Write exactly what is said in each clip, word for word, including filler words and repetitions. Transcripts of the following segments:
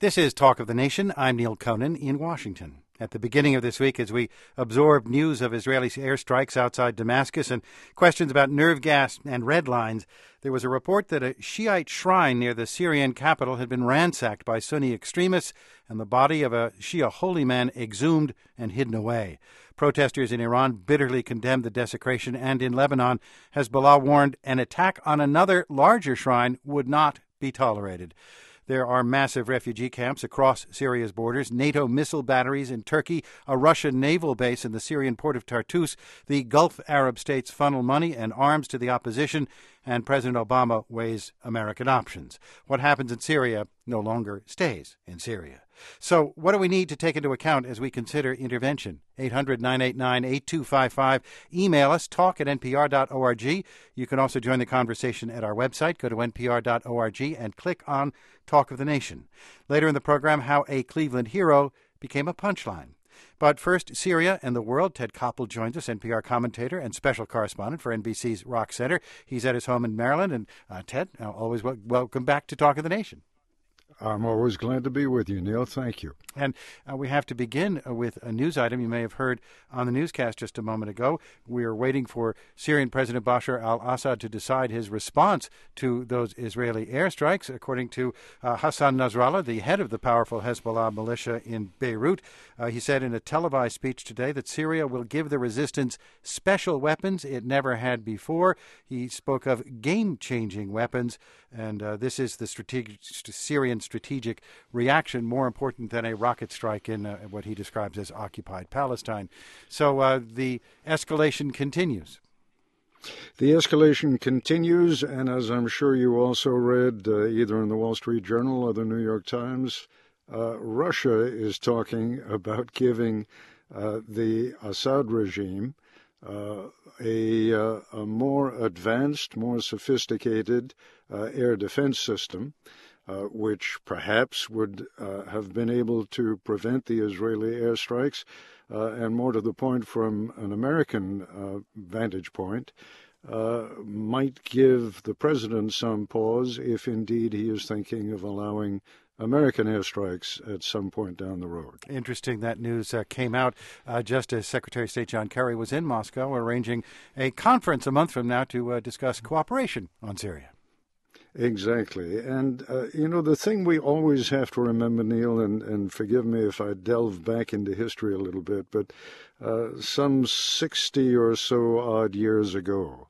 This is Talk of the Nation. I'm Neil Conan in Washington. At the beginning of this week, as we absorbed news of Israeli airstrikes outside Damascus and questions about nerve gas and red lines, there was a report that a Shiite shrine near the Syrian capital had been ransacked by Sunni extremists and the body of a Shia holy man exhumed and hidden away. Protesters in Iran bitterly condemned the desecration, and in Lebanon, Hezbollah warned an attack on another larger shrine would not be tolerated. There are massive refugee camps across Syria's borders, NATO missile batteries in Turkey, a Russian naval base in the Syrian port of Tartus. The Gulf Arab states funnel money and arms to the opposition, and President Obama weighs American options. What happens in Syria no longer stays in Syria. So what do we need to take into account as we consider intervention? eight hundred, nine eight nine, eight two five five. Email us, talk at n p r dot org. You can also join the conversation at our website. Go to n p r dot org and click on Talk of the Nation. Later in the program, how a Cleveland hero became a punchline. But first, Syria and the world. Ted Koppel joins us, N P R commentator and special correspondent for N B C's Rock Center. He's at his home in Maryland. And uh, Ted, uh, always w- welcome back to Talk of the Nation. I'm always glad to be with you, Neil. Thank you. And uh, we have to begin uh, with a news item you may have heard on the newscast just a moment ago. We are waiting for Syrian President Bashar al-Assad to decide his response to those Israeli airstrikes. According to uh, Hassan Nasrallah, the head of the powerful Hezbollah militia in Beirut, uh, he said in a televised speech today that Syria will give the resistance special weapons it never had before. He spoke of game-changing weapons, and uh, this is the strategic, Syrian strategic reaction, more important than a rocket strike in uh, what he describes as occupied Palestine. So uh, the escalation continues. The escalation continues, and as I'm sure you also read, uh, either in the Wall Street Journal or the New York Times, uh, Russia is talking about giving uh, the Assad regime uh, a, uh, a more advanced, more sophisticated uh, air defense system, Uh, which perhaps would uh, have been able to prevent the Israeli airstrikes, uh, and more to the point from an American uh, vantage point, uh, might give the president some pause if indeed he is thinking of allowing American airstrikes at some point down the road. Interesting that news uh, came out uh, just as Secretary of State John Kerry was in Moscow arranging a conference a month from now to uh, discuss cooperation on Syria. Exactly. And, uh, you know, the thing we always have to remember, Neil, and, and forgive me if I delve back into history a little bit, but uh, some sixty or so odd years ago,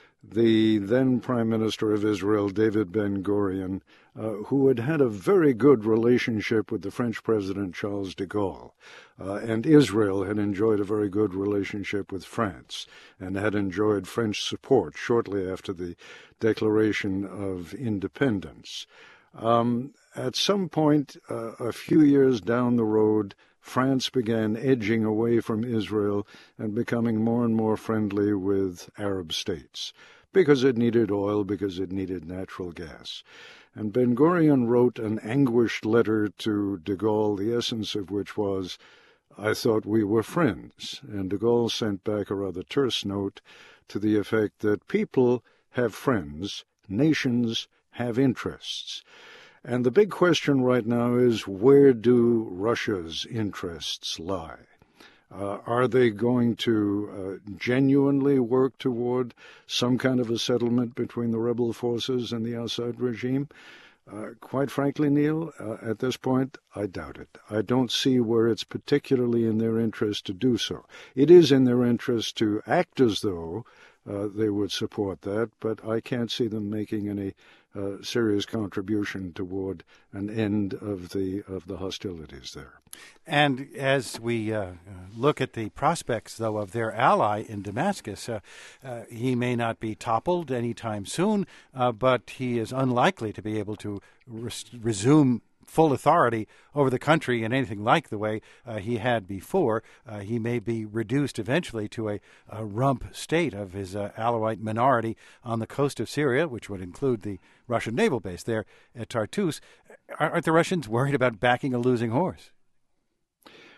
the then Prime Minister of Israel, David Ben-Gurion, uh, who had had a very good relationship with the French President Charles de Gaulle, uh, and Israel had enjoyed a very good relationship with France and had enjoyed French support shortly after the declaration of independence. Um, at some point, uh, a few years down the road, France began edging away from Israel and becoming more and more friendly with Arab states because it needed oil, because it needed natural gas. And Ben-Gurion wrote an anguished letter to de Gaulle, the essence of which was, "I thought we were friends." And de Gaulle sent back a rather terse note to the effect that people have friends, nations have interests. And the big question right now is, where do Russia's interests lie? Uh, are they going to uh, genuinely work toward some kind of a settlement between the rebel forces and the Assad regime? Uh, quite frankly, Neil, uh, at this point, I doubt it. I don't see where it's particularly in their interest to do so. It is in their interest to act as though uh, they would support that, but I can't see them making any uh, serious contribution toward an end of the of the hostilities there. And as we uh, look at the prospects, though, of their ally in Damascus, uh, uh, he may not be toppled anytime soon, uh, but he is unlikely to be able to res- resume full authority over the country in anything like the way uh, he had before. Uh, he may be reduced eventually to a, a rump state of his uh, Alawite minority on the coast of Syria, which would include the Russian naval base there at Tartus. Aren't the Russians worried about backing a losing horse?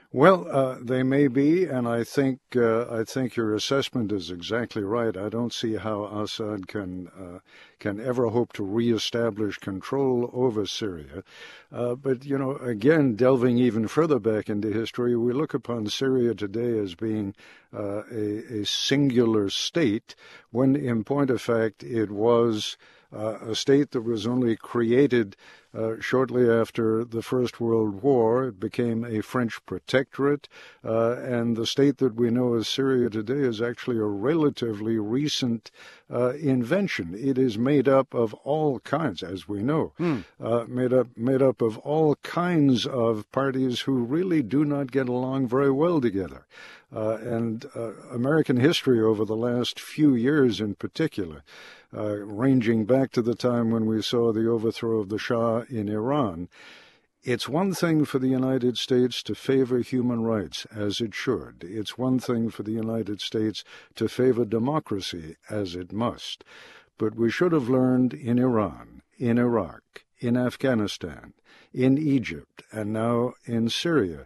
Well, uh, they may be, and I think uh, I think your assessment is exactly right. I don't see how Assad can uh, can ever hope to reestablish control over Syria. Uh, but you know, again, delving even further back into history, we look upon Syria today as being uh, a, a singular state, when in point of fact it was uh, a state that was only created Uh, shortly after the First World War. It became a French protectorate, uh, and the state that we know as Syria today is actually a relatively recent uh, invention. It is made up of all kinds, as we know, hmm. uh, made up made up of all kinds of parties who really do not get along very well together. Uh, and uh, American history over the last few years in particular, uh, ranging back to the time when we saw the overthrow of the Shah in Iran, it's one thing for the United States to favor human rights, as it should. It's one thing for the United States to favor democracy, as it must. But we should have learned in Iran, in Iraq, in Afghanistan, in Egypt, and now in Syria,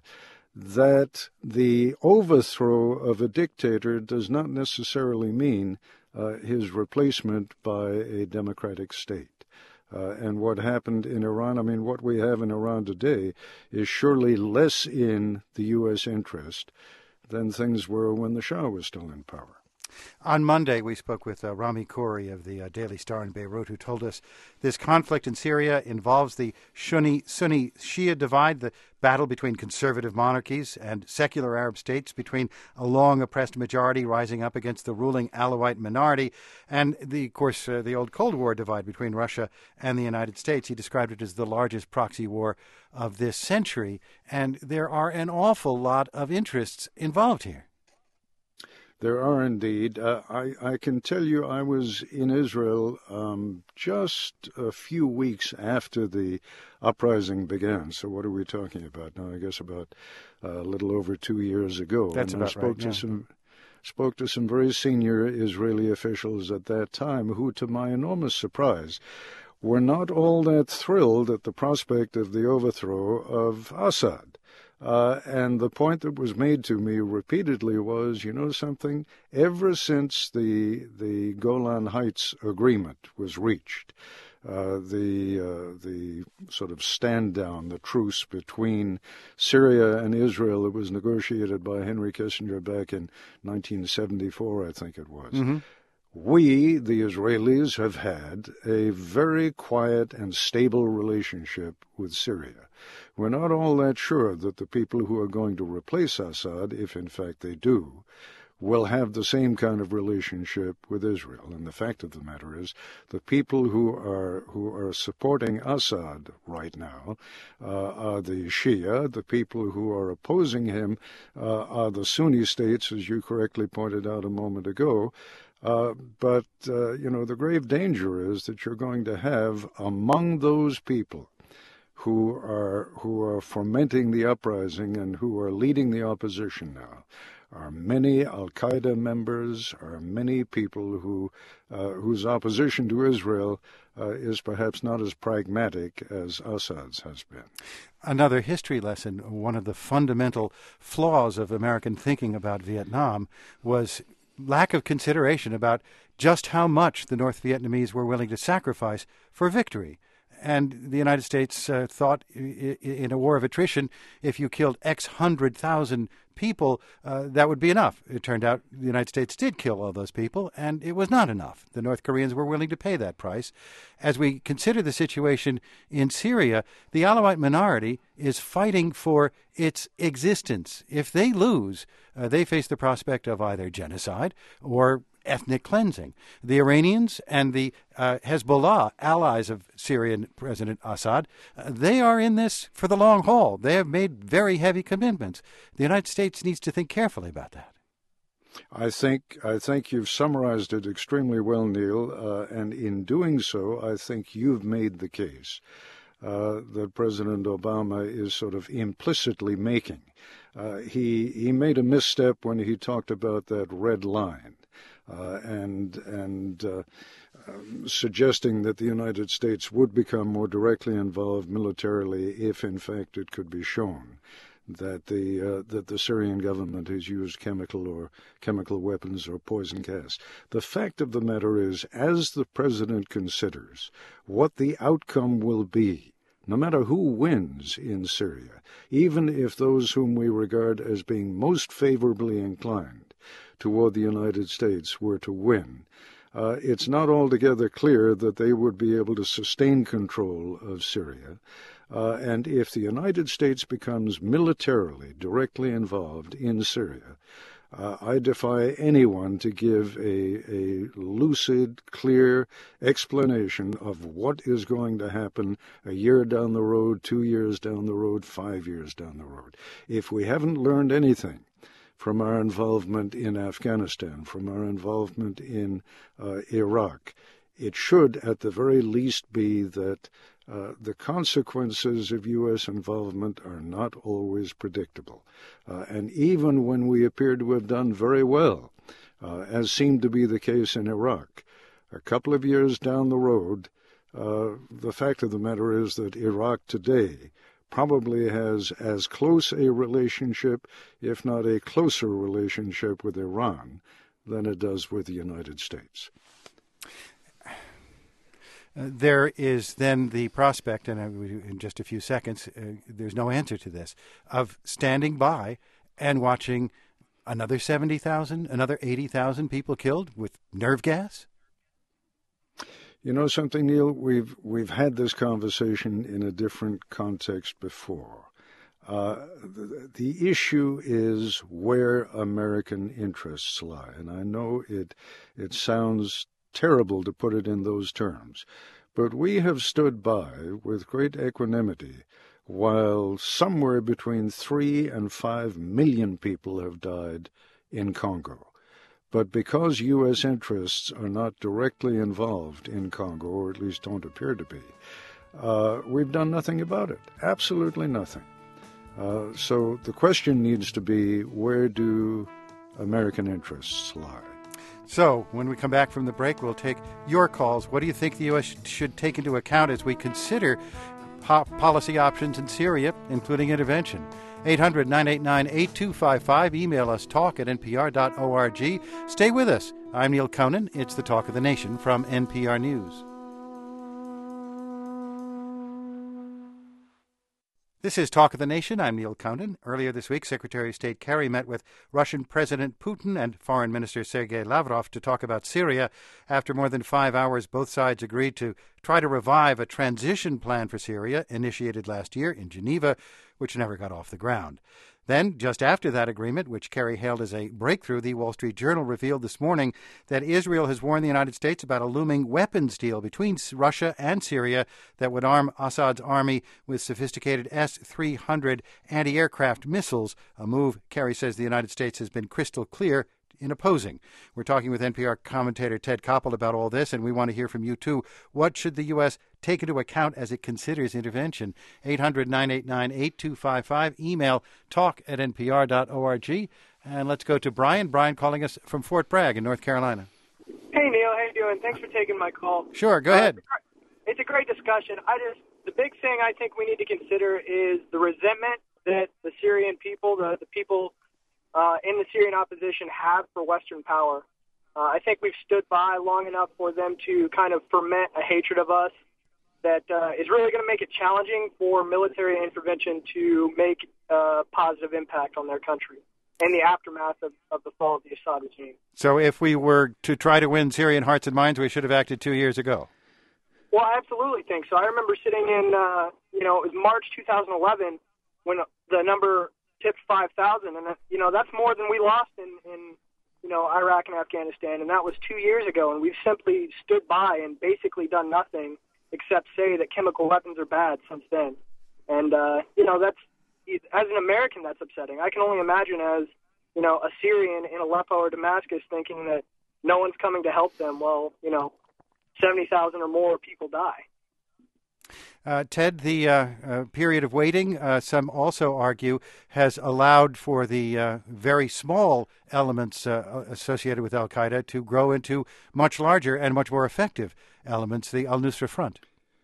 that the overthrow of a dictator does not necessarily mean uh, his replacement by a democratic state. Uh, and what happened in Iran, I mean, what we have in Iran today is surely less in the U S interest than things were when the Shah was still in power. On Monday, we spoke with uh, Rami Khouri of the uh, Daily Star in Beirut, who told us this conflict in Syria involves the Sunni, Sunni Shia divide, the battle between conservative monarchies and secular Arab states, between a long oppressed majority rising up against the ruling Alawite minority, and, the, of course, uh, the old Cold War divide between Russia and the United States. He described it as the largest proxy war of this century, and there are an awful lot of interests involved here. There are indeed. Uh, I, I can tell you I was in Israel um, just a few weeks after the uprising began. So what are we talking about now? I guess about uh, a little over two years ago. That's and about I spoke right, to yeah. some spoke to some very senior Israeli officials at that time who, to my enormous surprise, were not all that thrilled at the prospect of the overthrow of Assad. Uh, and the point that was made to me repeatedly was, you know something, ever since the the Golan Heights Agreement was reached, uh, the uh, the sort of stand down, the truce between Syria and Israel that was negotiated by Henry Kissinger back in nineteen seventy-four, I think it was. Mm-hmm. We, the Israelis, have had a very quiet and stable relationship with Syria. We're not all that sure that the people who are going to replace Assad, if in fact they do, will have the same kind of relationship with Israel. And the fact of the matter is, the people who are who are supporting Assad right now uh, are the Shia. The people who are opposing him uh, are the Sunni states, as you correctly pointed out a moment ago. Uh, but, uh, you know, the grave danger is that you're going to have among those people who are who are fomenting the uprising and who are leading the opposition now are many Al-Qaeda members, are many people who uh, whose opposition to Israel uh, is perhaps not as pragmatic as Assad's has been. Another history lesson, one of the fundamental flaws of American thinking about Vietnam was lack of consideration about just how much the North Vietnamese were willing to sacrifice for victory. And the United States uh, thought I- in a war of attrition, if you killed X hundred thousand people, uh, that would be enough. It turned out the United States did kill all those people, and it was not enough. The North Koreans were willing to pay that price. As we consider the situation in Syria, the Alawite minority is fighting for its existence. If they lose, uh, they face the prospect of either genocide or ethnic cleansing. The Iranians and the uh, Hezbollah, allies of Syrian President Assad, uh, they are in this for the long haul. They have made very heavy commitments. The United States needs to think carefully about that. I think I think you've summarized it extremely well, Neil, uh, and in doing so, I think you've made the case uh, that President Obama is sort of implicitly making. Uh, he he made a misstep when he talked about that red line. Uh, and and uh, um, suggesting that the United States would become more directly involved militarily if, in fact, it could be shown that the uh, that the Syrian government has used chemical or chemical weapons or poison gas. The fact of the matter is, as the president considers what the outcome will be, no matter who wins in Syria, even if those whom we regard as being most favorably inclined toward the United States were to win, uh, it's not altogether clear that they would be able to sustain control of Syria. Uh, and if the United States becomes militarily directly involved in Syria, uh, I defy anyone to give a, a lucid, clear explanation of what is going to happen a year down the road, two years down the road, five years down the road. If we haven't learned anything from our involvement in Afghanistan, from our involvement in uh, Iraq, it should at the very least be that Uh, the consequences of U S involvement are not always predictable. Uh, and even when we appear to have done very well, uh, as seemed to be the case in Iraq, a couple of years down the road, uh, the fact of the matter is that Iraq today probably has as close a relationship, if not a closer relationship with Iran, than it does with the United States. Uh, there is then the prospect, and in just a few seconds, uh, there's no answer to this, of standing by and watching another seventy thousand, another eighty thousand people killed with nerve gas? You know something, Neil? We've we've had this conversation in a different context before. Uh, the, the issue is where American interests lie, and I know it it sounds terrible to put it in those terms, but we have stood by with great equanimity while somewhere between three and five million people have died in Congo. But because U S interests are not directly involved in Congo, or at least don't appear to be, uh, we've done nothing about it. Absolutely nothing. Uh, so the question needs to be, where do American interests lie? So, when we come back from the break, we'll take your calls. What do you think the U S should take into account as we consider po- policy options in Syria, including intervention? eight hundred, nine eight nine, eight two five five. Email us, talk at n p r dot org. Stay with us. I'm Neil Conan. It's the Talk of the Nation from N P R News. This is Talk of the Nation. I'm Neil Conan. Earlier this week, Secretary of State Kerry met with Russian President Putin and Foreign Minister Sergei Lavrov to talk about Syria. After more than five hours, both sides agreed to try to revive a transition plan for Syria initiated last year in Geneva, which never got off the ground. Then, just after that agreement, which Kerry hailed as a breakthrough, the Wall Street Journal revealed this morning that Israel has warned the United States about a looming weapons deal between Russia and Syria that would arm Assad's army with sophisticated S three hundred anti-aircraft missiles, a move Kerry says the United States has been crystal clear in opposing. We're talking with N P R commentator Ted Koppel about all this, and we want to hear from you, too. What should the U S take into account as it considers intervention? eight hundred, nine eight nine, eight two five five. Email talk at n p r dot org. And let's go to Brian. Brian calling us from Fort Bragg in North Carolina. Hey, Neil. How you doing? Thanks for taking my call. Sure, go ahead. Uh, it's a great discussion. I just The big thing I think we need to consider is the resentment that the Syrian people, the, the people Uh, in the Syrian opposition have for Western power. Uh, I think we've stood by long enough for them to kind of ferment a hatred of us that uh, is really going to make it challenging for military intervention to make a positive impact on their country in the aftermath of, of the fall of the Assad regime. So if we were to try to win Syrian hearts and minds, we should have acted two years ago. Well, I absolutely think so. I remember sitting in, uh, you know, it was March two thousand eleven when the number tipped five thousand, and, you know, that's more than we lost in, in, you know, Iraq and Afghanistan, and that was two years ago, and we've simply stood by and basically done nothing except say that chemical weapons are bad since then. And, uh, you know, that's, as an American, that's upsetting. I can only imagine as, you know, a Syrian in Aleppo or Damascus thinking that no one's coming to help them. Well, you know, seventy thousand or more people die. Uh, Ted, the uh, uh, period of waiting, uh, some also argue, has allowed for the uh, very small elements uh, associated with al-Qaeda to grow into much larger and much more effective elements, the al-Nusra Front.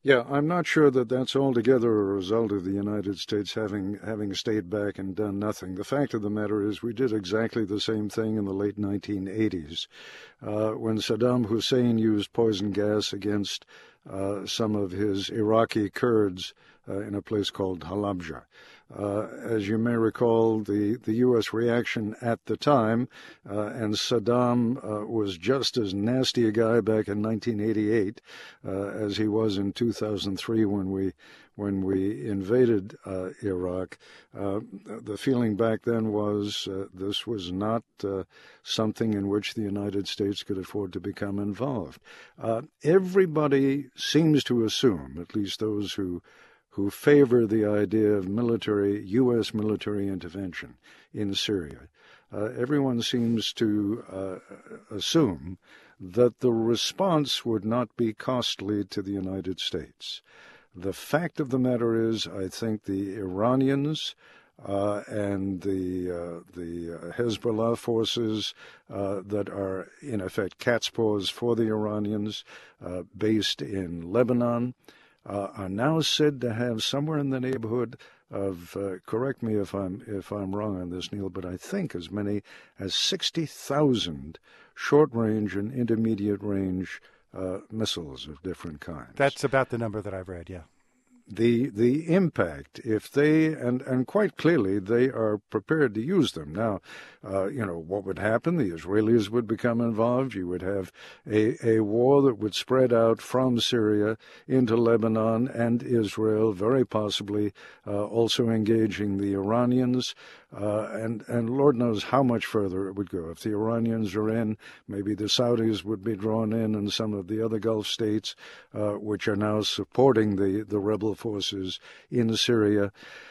Yeah, I'm not sure that that's altogether a result of the United States having having stayed back and done nothing. The fact of the matter is we did exactly the same thing in the late nineteen eighties uh, when Saddam Hussein used poison gas against uh, some of his Iraqi Kurds uh, in a place called Halabja. Uh, as you may recall, the, the U S reaction at the time, uh, and Saddam uh, was just as nasty a guy back in nineteen eighty-eight uh, as he was in two thousand three when we when we invaded uh, Iraq. Uh, the feeling back then was uh, this was not uh, something in which the United States could afford to become involved. Uh, everybody seems to assume, at least those who who favor the idea of military, U S military intervention in Syria. Uh, everyone seems to uh, assume that the response would not be costly to the United States. The fact of the matter is, I think the Iranians uh, and the uh, the Hezbollah forces uh, that are, in effect, cat's paws for the Iranians, uh, based in Lebanon, Uh, are now said to have somewhere in the neighborhood of, uh, correct me if I'm if I'm wrong on this, Neil, but I think as many as sixty thousand short-range and intermediate-range uh, missiles of different kinds. That's about the number that I've read, yeah. The the impact, if they, and, and quite clearly they are prepared to use them. Now, uh, you know, what would happen? The Israelis would become involved. You would have a, a war that would spread out from Syria into Lebanon and Israel, very possibly uh, also engaging the Iranians. Uh, and, and Lord knows how much further it would go. If the Iranians are in, maybe the Saudis would be drawn in, and some of the other Gulf states, uh, which are now supporting the, the rebel forces in Syria.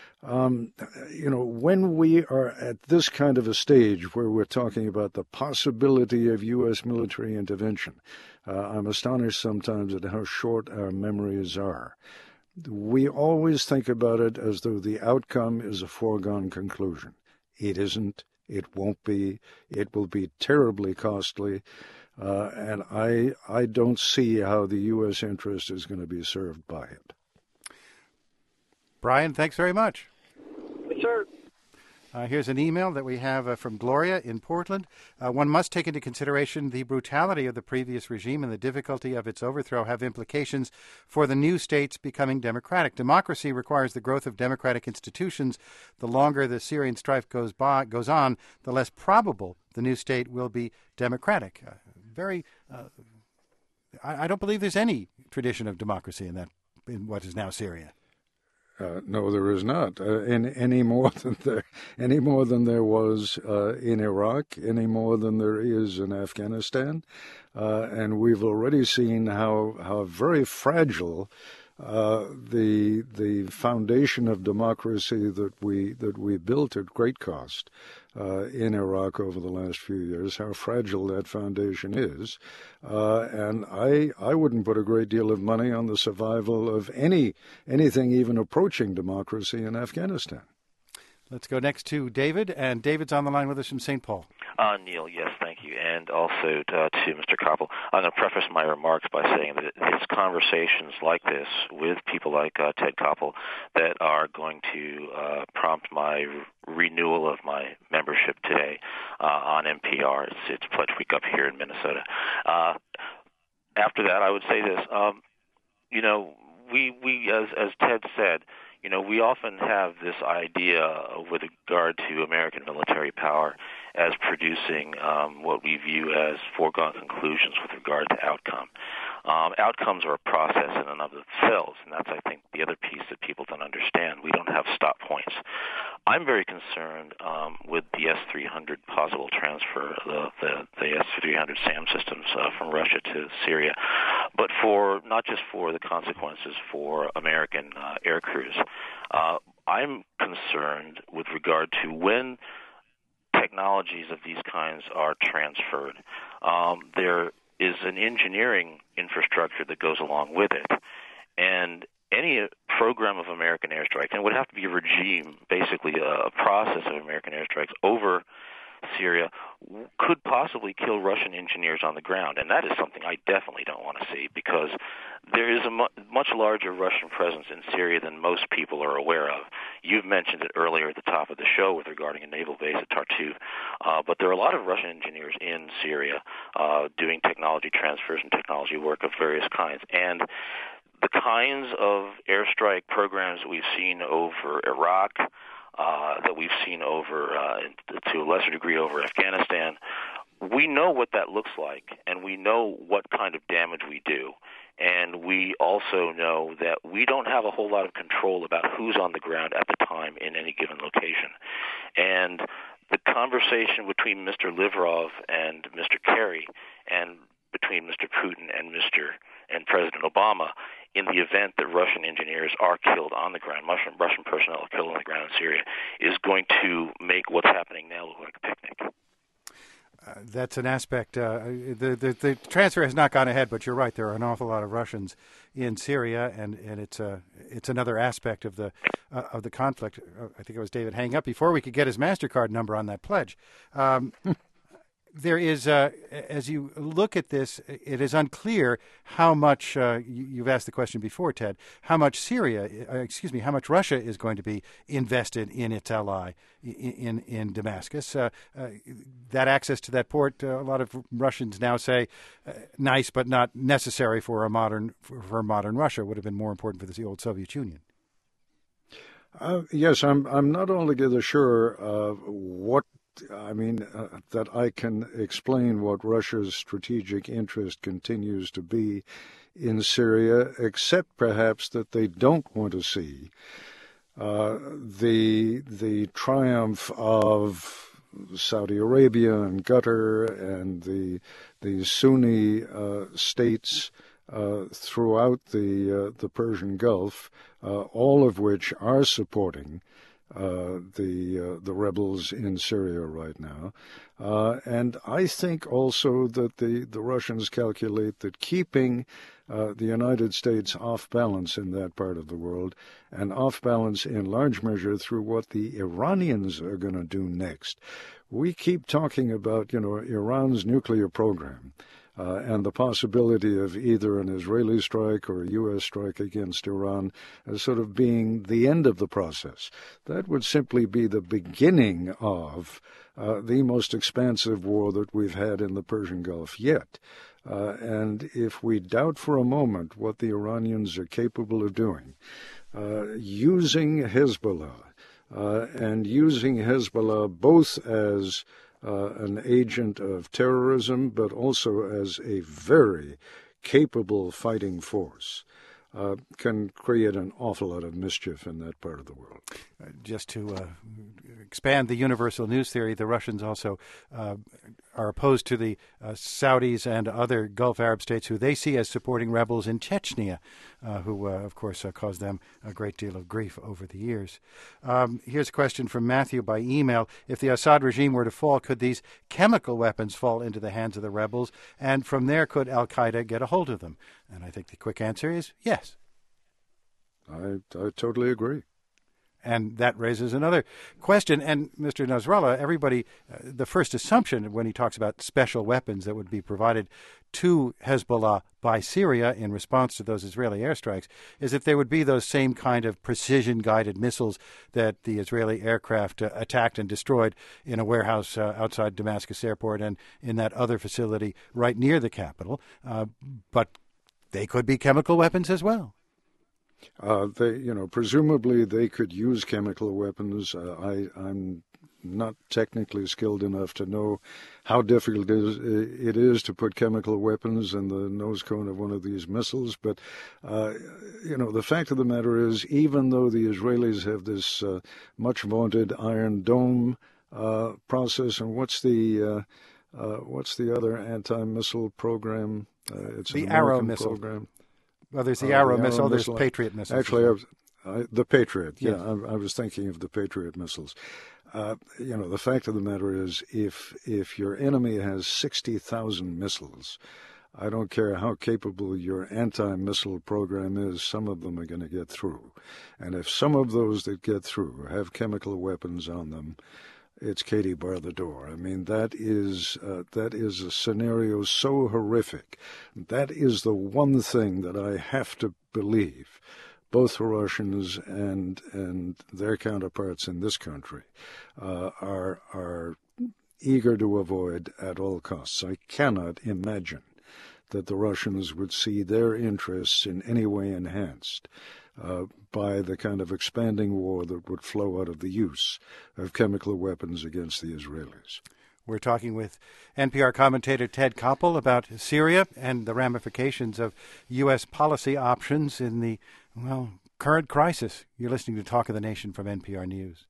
Um, you know, when we are at this kind of a stage where we're talking about the possibility of U S military intervention, uh, I'm astonished sometimes at how short our memories are. We always think about it as though the outcome is a foregone conclusion. It isn't. It won't be. It will be terribly costly. Uh, and I I don't see how the U S interest is going to be served by it. Brian, thanks very much. Yes, sir. Uh, here's an email that we have uh, from Gloria in Portland. Uh, one must take into consideration the brutality of the previous regime and the difficulty of its overthrow have implications for the new states becoming democratic. Democracy requires the growth of democratic institutions. The longer the Syrian strife goes by, goes on, the less probable the new state will be democratic. Uh, very, uh, I, I don't believe there's any tradition of democracy in that, in what is now Syria. Uh, no, there is not. Uh, in, any more than there, any more than there was uh, in Iraq, any more than there is in Afghanistan, uh, and we've already seen how how very fragile uh, the the foundation of democracy that we that we built at great cost uh, in Iraq over the last few years, how fragile that foundation is. Uh, and I I wouldn't put a great deal of money on the survival of any anything even approaching democracy in Afghanistan. Let's go next to David, and David's on the line with us from Saint Paul. Uh, Neil, yes, thank you, and also uh, to Mister Koppel. I'm going to preface my remarks by saying that it's conversations like this with people like uh, Ted Koppel that are going to uh, prompt my renewal of my membership today uh, on N P R. It's, it's Pledge Week up here in Minnesota. Uh, after that, I would say this. Um, you know, we, we as, as Ted said, you know, we often have this idea with regard to American military power as producing um, what we view as foregone conclusions with regard to outcome. Um, outcomes are a process in and of themselves, and that's, I think, the other piece that people don't understand. We don't have stop points. I'm very concerned um, with the S three hundred possible transfer, the, the, the S three hundred SAM systems uh, from Russia to Syria, but for not just for the consequences for American uh, air crews. Uh, I'm concerned with regard to when technologies of these kinds are transferred. Um, there is an engineering infrastructure that goes along with it, and any program of American airstrike, and it would have to be a regime, basically a process of American airstrikes over Syria could possibly kill Russian engineers on the ground, and that is something I definitely don't want to see, because there is a mu- much larger Russian presence in Syria than most people are aware of. You've mentioned it earlier at the top of the show with regarding a naval base at Tartuffe, uh, but there are a lot of Russian engineers in Syria uh, doing technology transfers and technology work of various kinds, and the kinds of airstrike programs that we've seen over Iraq, uh, that we've seen over, uh, to a lesser degree, over Afghanistan, we know what that looks like, and we know what kind of damage we do. And we also know that we don't have a whole lot of control about who's on the ground at the time in any given location. And the conversation between Mister Lavrov and Mister Kerry, and between Mister Putin and Mister and President Obama, in the event that Russian engineers are killed on the ground, Russian, Russian personnel are killed on the ground in Syria, is going to make what's happening now look like a picnic. Uh, that's an aspect. Uh, the, the the transfer has not gone ahead, but you're right. There are an awful lot of Russians in Syria, and, and it's a it's another aspect of the uh, of the conflict. Uh, I think it was David hanging up before we could get his MasterCard number on that pledge. Um, There is, uh, as you look at this, it is unclear how much, uh, you, you've asked the question before, Ted, how much Syria, uh, excuse me, how much Russia is going to be invested in its ally in, in, in Damascus. Uh, uh, that access to that port, uh, a lot of Russians now say, uh, nice but not necessary for a modern, for, for modern Russia, would have been more important for the old Soviet Union. Uh, yes, I'm, I'm not altogether sure of what I mean, uh, that I can explain what Russia's strategic interest continues to be in Syria, except perhaps that they don't want to see uh, the the triumph of Saudi Arabia and Qatar and the the Sunni uh, states uh, throughout the uh, the Persian Gulf, uh, all of which are supporting Uh, the uh, the rebels in Syria right now, uh, and I think also that the, the Russians calculate that keeping uh, the United States off balance in that part of the world, and off balance in large measure through what the Iranians are going to do next. We keep talking about, you know, Iran's nuclear program. Uh, and the possibility of either an Israeli strike or a U S strike against Iran as sort of being the end of the process. That would simply be the beginning of uh, the most expansive war that we've had in the Persian Gulf yet. Uh, and if we doubt for a moment what the Iranians are capable of doing, uh, using Hezbollah, uh, and using Hezbollah both as Uh, an agent of terrorism, but also as a very capable fighting force, uh, can create an awful lot of mischief in that part of the world. Uh, just to uh, expand the universal news theory, the Russians also uh, are opposed to the uh, Saudis and other Gulf Arab states who they see as supporting rebels in Chechnya, uh, who, uh, of course, uh, caused them a great deal of grief over the years. Um, here's a question from Matthew by email. If the Assad regime were to fall, could these chemical weapons fall into the hands of the rebels? And from there, could al-Qaeda get a hold of them? And I think the quick answer is yes. I, I totally agree. And that raises another question. And Mister Nasrallah, everybody, uh, the first assumption when he talks about special weapons that would be provided to Hezbollah by Syria in response to those Israeli airstrikes is that there would be those same kind of precision-guided missiles that the Israeli aircraft uh, attacked and destroyed in a warehouse uh, outside Damascus airport and in that other facility right near the capital. Uh, but they could be chemical weapons as well. Uh, they, you know, presumably they could use chemical weapons. Uh, I, I'm not technically skilled enough to know how difficult it is, it is to put chemical weapons in the nose cone of one of these missiles. But, uh, you know, the fact of the matter is, even though the Israelis have this uh, much vaunted Iron Dome uh, process, and what's the uh, uh, what's the other anti-missile program? Uh, it's the an Arrow American missile program. Well, there's the Uh, Arrow the missile, Arrow there's missile. Patriot missiles. Actually, I was, I, the Patriot, yeah, Yes. I, I was thinking of the Patriot missiles. Uh, you know, the fact of the matter is, if if your enemy has sixty thousand missiles, I don't care how capable your anti-missile program is, some of them are going to get through. And if some of those that get through have chemical weapons on them, it's Katie bar the door. I mean, that is uh, that is a scenario so horrific. That is the one thing that I have to believe both the Russians and and their counterparts in this country uh, are are eager to avoid at all costs. I cannot imagine that the Russians would see their interests in any way enhanced uh, by the kind of expanding war that would flow out of the use of chemical weapons against the Israelis. We're talking with N P R commentator Ted Koppel about Syria and the ramifications of U S policy options in the, well, current crisis. You're listening to Talk of the Nation from N P R News.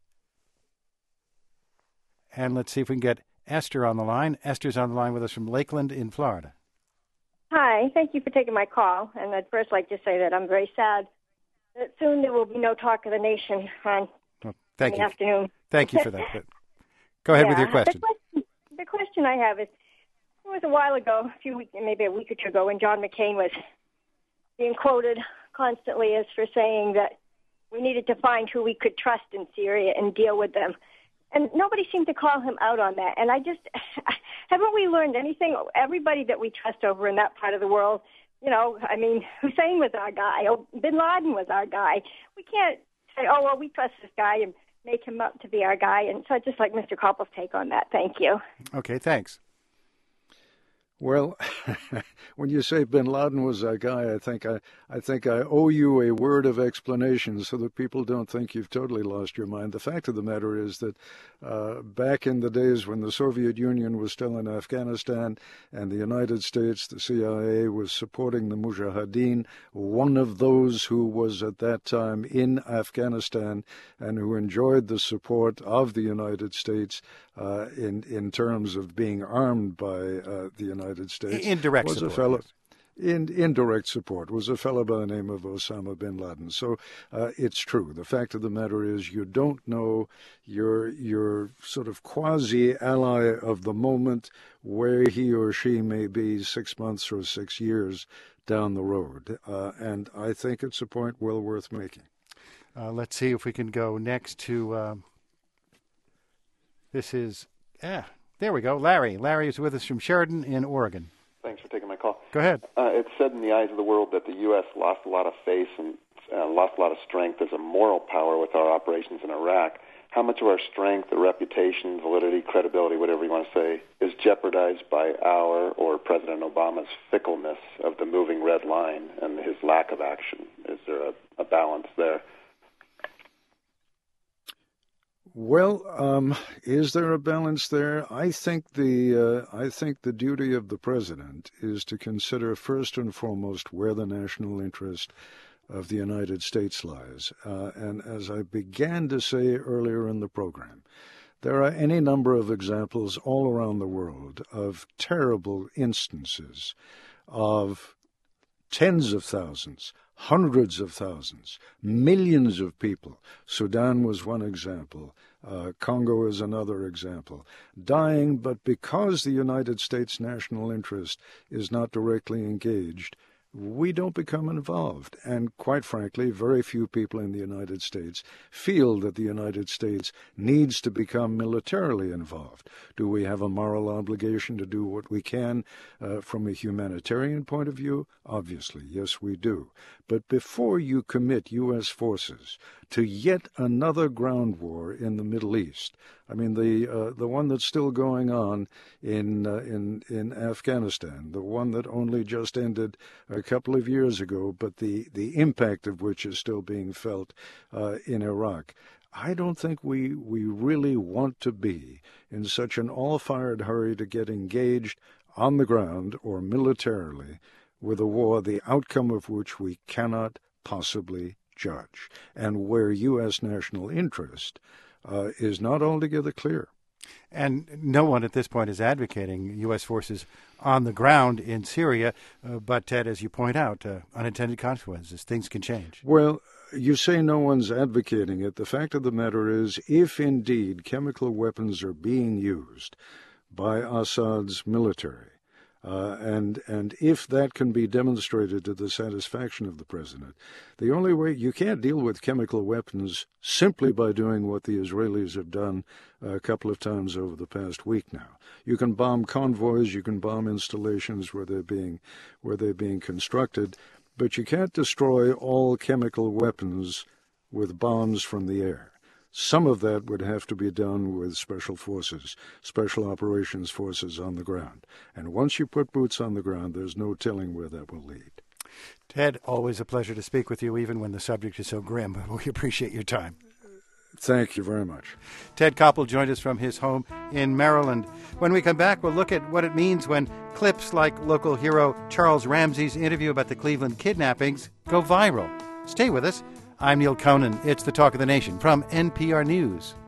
And let's see if we can get Esther on the line. Esther's on the line with us from Lakeland in Florida. Hi, thank you for taking my call. And I'd first like to say that I'm very sad that soon there will be no Talk of the Nation on well, thank in you. the afternoon. Thank you for that. But go ahead yeah, with your question. The, question. the question I have is, it was a while ago, a few weeks, maybe a week or two ago, when John McCain was being quoted constantly as for saying that we needed to find who we could trust in Syria and deal with them. And nobody seemed to call him out on that. And I just, haven't we learned anything? Everybody that we trust over in that part of the world, you know, I mean, Hussein was our guy. Oh, Bin Laden was our guy. We can't say, oh, well, we trust this guy and make him up to be our guy. And so I'd just like Mister Koppel's take on that. Thank you. Okay, thanks. Well, when you say Bin Laden was our guy, I think I, I think I owe you a word of explanation so that people don't think you've totally lost your mind. The fact of the matter is that uh, back in the days when the Soviet Union was still in Afghanistan and the United States, the C I A, was supporting the Mujahideen, one of those who was at that time in Afghanistan and who enjoyed the support of the United States uh, in, in terms of being armed by uh, the United States. Indirect was support. A fellow, yes. in, indirect support was a fellow by the name of Osama bin Laden. So uh, it's true. The fact of the matter is you don't know your, your sort of quasi-ally of the moment where he or she may be six months or six years down the road. Uh, and I think it's a point well worth making. Uh, let's see if we can go next to, uh, this is, ah, there we go. Larry. Larry is with us from Sheridan in Oregon. Thanks for taking my call. Go ahead. Uh, it's said in the eyes of the world that the U S lost a lot of face and uh, lost a lot of strength as a moral power with our operations in Iraq. How much of our strength, or reputation, validity, credibility, whatever you want to say, is jeopardized by our or President Obama's fickleness of the moving red line and his lack of action? Is there a, a balance there? Well, um, is there a balance there? I think the uh, I think the duty of the president is to consider first and foremost where the national interest of the United States lies. Uh, and as I began to say earlier in the program, there are any number of examples all around the world of terrible instances of tens of thousands, hundreds of thousands, millions of people. Sudan was one example. Uh, Congo is another example. Dying, but because the United States national interest is not directly engaged, we don't become involved. And quite frankly, very few people in the United States feel that the United States needs to become militarily involved. Do we have a moral obligation to do what we can uh, from a humanitarian point of view? Obviously, yes, we do. But before you commit U S forces to yet another ground war in the Middle East, I mean, the uh, the one that's still going on in uh, in in Afghanistan, the one that only just ended a couple of years ago, but the, the impact of which is still being felt uh, in Iraq. I don't think we we really want to be in such an all-fired hurry to get engaged on the ground or militarily with a war, the outcome of which we cannot possibly judge, and where U S national interest uh, is not altogether clear. And no one at this point is advocating U S forces on the ground in Syria, uh, but, Ted, as you point out, uh, unintended consequences, things can change. Well, you say no one's advocating it. The fact of the matter is, if indeed chemical weapons are being used by Assad's military, Uh, and and if that can be demonstrated to the satisfaction of the president, the only way you can't deal with chemical weapons simply by doing what the Israelis have done a couple of times over the past week now. You can bomb convoys, you can bomb installations where they're being where they're being constructed, but you can't destroy all chemical weapons with bombs from the air. Some of that would have to be done with special forces, special operations forces on the ground. And once you put boots on the ground, there's no telling where that will lead. Ted, always a pleasure to speak with you, even when the subject is so grim. We appreciate your time. Thank you very much. Ted Koppel joined us from his home in Maryland. When we come back, we'll look at what it means when clips like local hero Charles Ramsey's interview about the Cleveland kidnappings go viral. Stay with us. I'm Neil Conan. It's the Talk of the Nation from N P R News.